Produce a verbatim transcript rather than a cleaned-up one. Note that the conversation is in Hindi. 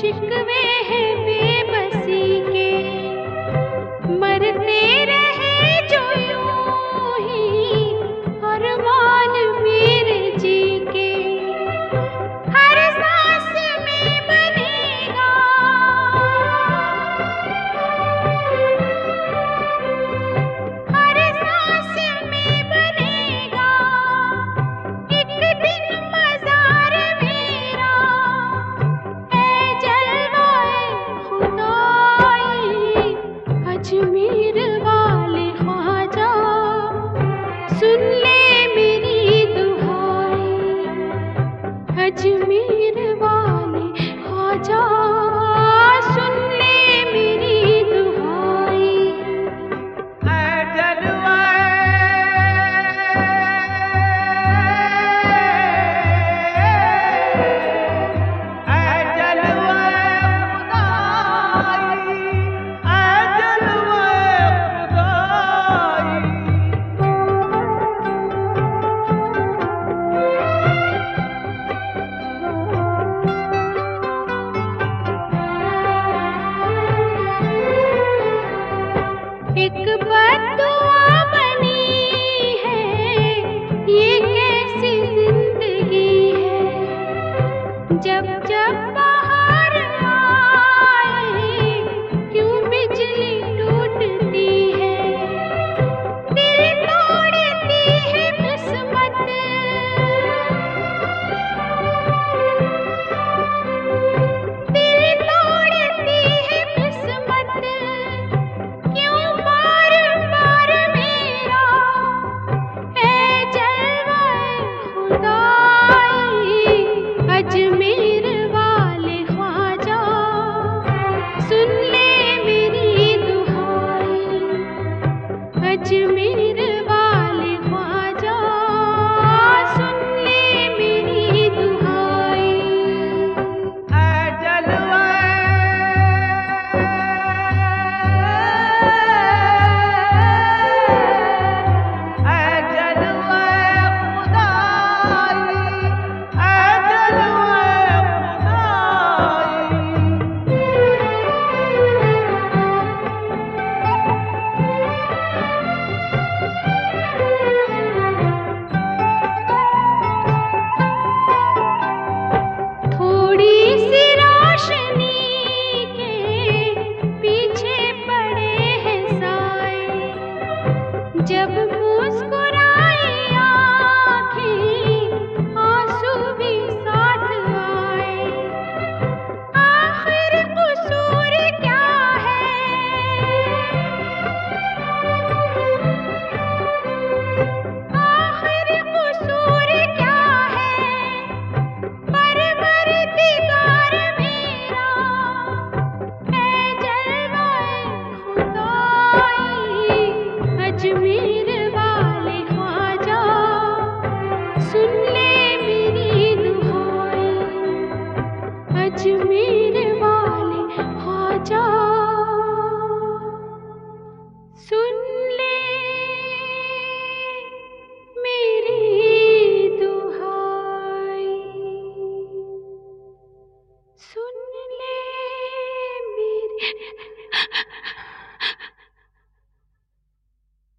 शिकवे हैं बेबसी के, मरते रहे जो यूं ही अरमान मेरे जी के। हर सांस में बनेगा, हर सांस में बनेगा एक दिन मज़ार मेरा। ऐ जलवाए खुदाई अजमेर वाले ख्वाजा, सुन ले मेरी दुहाई। अजमेर वाले ख्वाजा, सुन ले मेरी दुहाई। ऐ जलवाए ऐ जलवाए खुदाई, ऐ जलवाए खुदाई। एक बद्दुआ बनी है, ये कैसी जिंदगी है। जब जब बाहर आए क्यों बिजली टूटती है। दिल तोड़ती है किस्मत, दिल तोड़ती है किस्मत। क्यों बार बार मेरा ऐ जलवाए खुदाई। अजमेर वाले ख्वाजा, सुन ले मेरी दुहाई। अजमेर वाले ख्वाजा, सुन ले मेरी दुहाई। ऐ जलवाए ऐ जलवाए खुदाई, ऐ जलवाए खुदाई। थोड़ी सी रोशनी के पीछे पड़े हैं साए। जब मुस्कुराए आँखें आंसू भी साथ आए। आखिर कसूर क्या है, आखिर कसूर क्या है। परवरदिगार मेरा ऐ जलवाए खुदाई। अजमेर वाले ख्वाजा, सुन ले मेरी दुहाई। अजमेर वाले ख्वाजा,